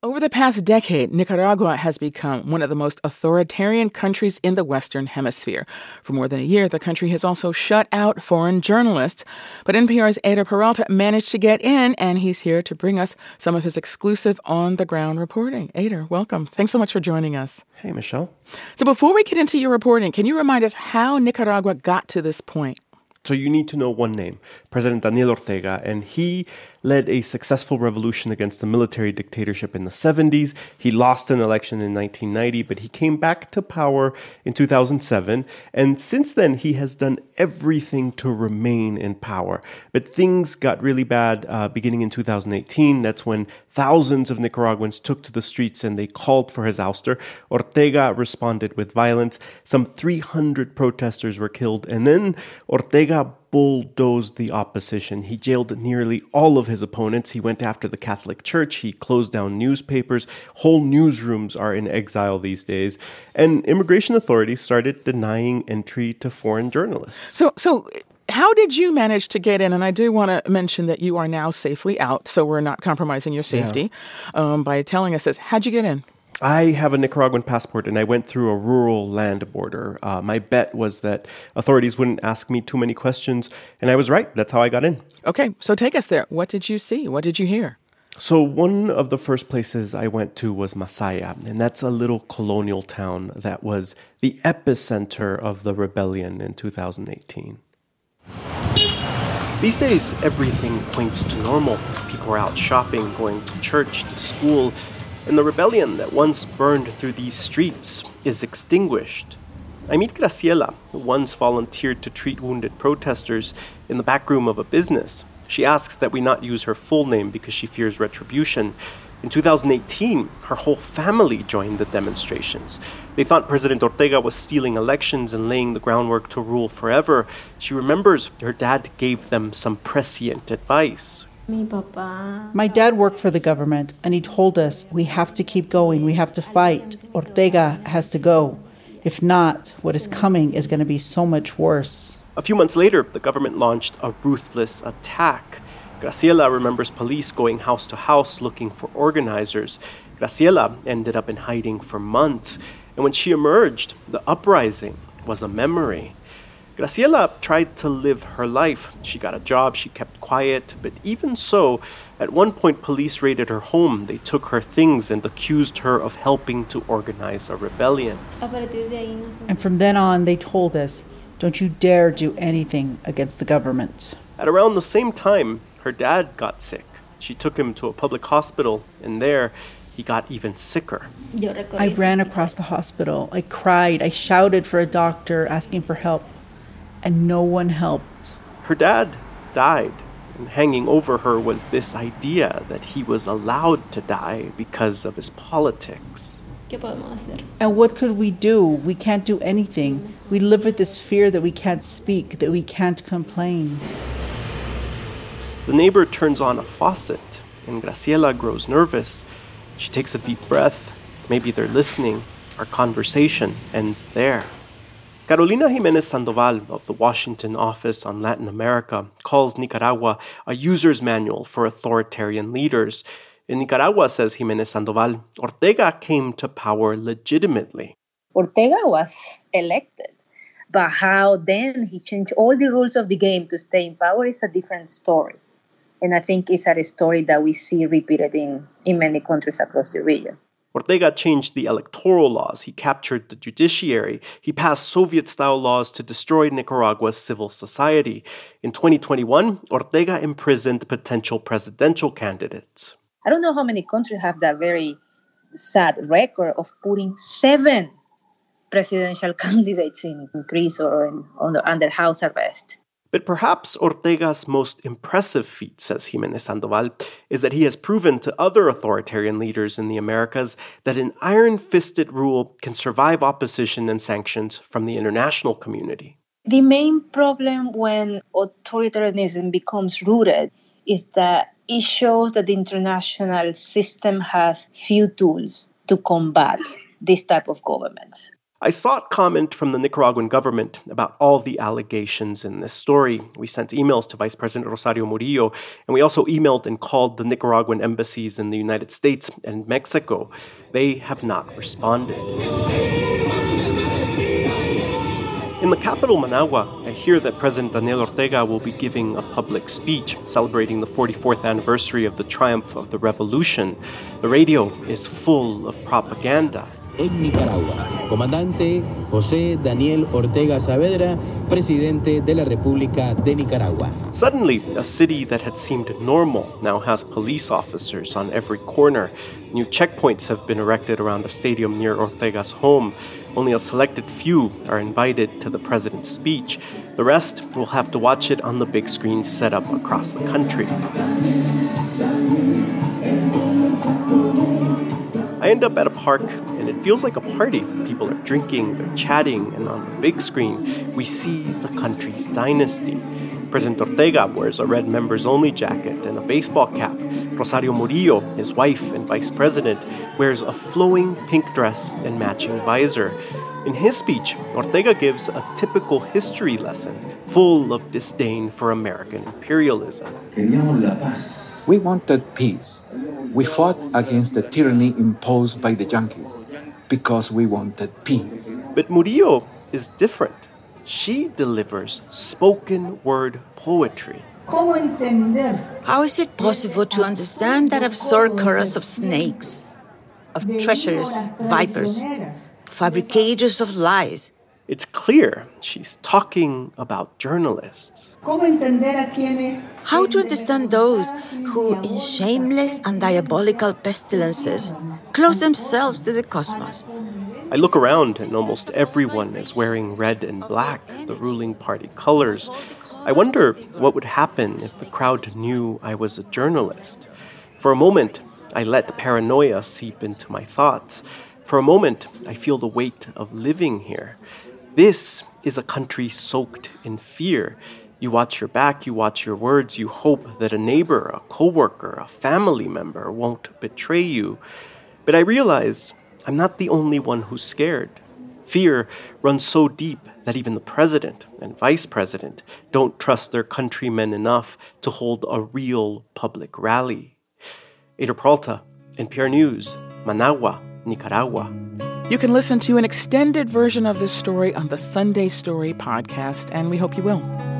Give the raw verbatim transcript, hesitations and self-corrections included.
Over the past decade, Nicaragua has become one of the most authoritarian countries in the Western Hemisphere. For more than a year, the country has also shut out foreign journalists. But N P R's Eder Peralta managed to get in, and he's here to bring us some of his exclusive on-the-ground reporting. Eder, welcome. Thanks so much for joining us. Hey, Michelle. So before we get into your reporting, can you remind us how Nicaragua got to this point? So you need to know one name, President Daniel Ortega, and he led a successful revolution against the military dictatorship in the seventies. He lost an election in nineteen ninety, but he came back to power in two thousand seven. And since then, he has done everything to remain in power. But things got really bad uh, beginning in two thousand eighteen. That's when thousands of Nicaraguans took to the streets and they called for his ouster. Ortega responded with violence. Some three hundred protesters were killed. And then Ortega bulldozed the opposition. He jailed nearly all of his opponents. He went after the Catholic Church. He closed down newspapers. Whole newsrooms are in exile these days. And immigration authorities started denying entry to foreign journalists. So, so how did you manage to get in? And I do want to mention that you are now safely out, so we're not compromising your safety yeah. um, by telling us this. How'd you get in? I have a Nicaraguan passport, and I went through a rural land border. Uh, my bet was that authorities wouldn't ask me too many questions, and I was right. That's how I got in. Okay, so take us there. What did you see? What did you hear? So one of the first places I went to was Masaya, and that's a little colonial town that was the epicenter of the rebellion in two thousand eighteen. These days, everything points to normal. People are out shopping, going to church, to school. And the rebellion that once burned through these streets is extinguished. I meet Graciela, who once volunteered to treat wounded protesters in the back room of a business. She asks that we not use her full name because she fears retribution. In two thousand eighteen, her whole family joined the demonstrations. They thought President Ortega was stealing elections and laying the groundwork to rule forever. She remembers her dad gave them some prescient advice. My dad worked for the government, and he told us, we have to keep going, we have to fight. Ortega has to go. If not, what is coming is going to be so much worse. A few months later, the government launched a ruthless attack. Graciela remembers police going house to house looking for organizers. Graciela ended up in hiding for months, and when she emerged, the uprising was a memory. Graciela tried to live her life. She got a job, she kept quiet, but even so, at one point police raided her home. They took her things and accused her of helping to organize a rebellion. And from then on, they told us, don't you dare do anything against the government. At around the same time, her dad got sick. She took him to a public hospital, and there, he got even sicker. I ran across the hospital. I cried. I shouted for a doctor, asking for help. And no one helped. Her dad died, and hanging over her was this idea that he was allowed to die because of his politics. And what could we do? We can't do anything. We live with this fear that we can't speak, that we can't complain. The neighbor turns on a faucet, and Graciela grows nervous. She takes a deep breath. Maybe they're listening. Our conversation ends there. Carolina Jimenez Sandoval of the Washington Office on Latin America calls Nicaragua a user's manual for authoritarian leaders. In Nicaragua, says Jimenez Sandoval, Ortega came to power legitimately. Ortega was elected, but how then he changed all the rules of the game to stay in power is a different story. And I think it's a story that we see repeated in, in many countries across the region. Ortega changed the electoral laws. He captured the judiciary. He passed Soviet-style laws to destroy Nicaragua's civil society. In twenty twenty-one, Ortega imprisoned potential presidential candidates. I don't know how many countries have that very sad record of putting seven presidential candidates in prison or in, under, under house arrest. But perhaps Ortega's most impressive feat, says Jimenez Sandoval, is that he has proven to other authoritarian leaders in the Americas that an iron-fisted rule can survive opposition and sanctions from the international community. The main problem when authoritarianism becomes rooted is that it shows that the international system has few tools to combat this type of governments. I sought comment from the Nicaraguan government about all the allegations in this story. We sent emails to Vice President Rosario Murillo, and we also emailed and called the Nicaraguan embassies in the United States and Mexico. They have not responded. In the capital, Managua, I hear that President Daniel Ortega will be giving a public speech celebrating the forty-fourth anniversary of the triumph of the revolution. The radio is full of propaganda. En Nicaragua, Comandante José Daniel Ortega Saavedra, Presidente de la República de Nicaragua. Suddenly, a city that had seemed normal now has police officers on every corner. New checkpoints have been erected around a stadium near Ortega's home. Only a selected few are invited to the president's speech. The rest will have to watch it on the big screen set up across the country. I end up at a park, and it feels like a party. People are drinking, they're chatting, and on the big screen, we see the country's dynasty. President Ortega wears a red members-only jacket and a baseball cap. Rosario Murillo, his wife and vice president, wears a flowing pink dress and matching visor. In his speech, Ortega gives a typical history lesson, full of disdain for American imperialism. We wanted peace. We fought against the tyranny imposed by the Yankees because we wanted peace. But Murillo is different. She delivers spoken word poetry. How is it possible to understand that absurd chorus of snakes, of treacherous vipers, fabricators of lies? It's clear she's talking about journalists. How to understand those who, in shameless and diabolical pestilences, close themselves to the cosmos? I look around and almost everyone is wearing red and black, the ruling party colors. I wonder what would happen if the crowd knew I was a journalist. For a moment, I let paranoia seep into my thoughts. For a moment, I feel the weight of living here. This is a country soaked in fear. You watch your back, you watch your words, you hope that a neighbor, a coworker, a family member won't betray you. But I realize I'm not the only one who's scared. Fear runs so deep that even the president and vice president don't trust their countrymen enough to hold a real public rally. Eyder Peralta, N P R News, Managua, Nicaragua. You can listen to an extended version of this story on the Sunday Story podcast, and we hope you will.